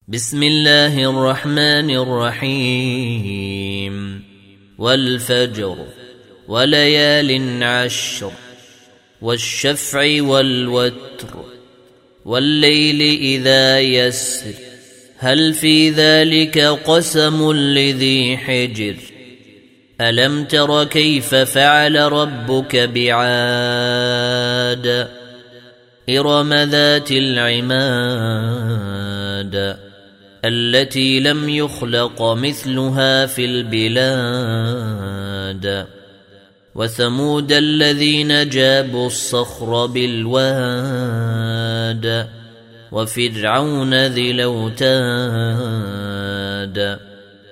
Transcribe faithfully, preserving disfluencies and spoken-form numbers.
بسم الله الرحمن الرحيم والفجر وليال عشر والشفع والوتر والليل إذا يسر هل في ذلك قسم لذي حجر ألم تر كيف فعل ربك بعاد إرم ذات العماد التي لم يخلق مثلها في البلاد وثمود الذين جابوا الصخر بالواد وفرعون ذي الأوتاد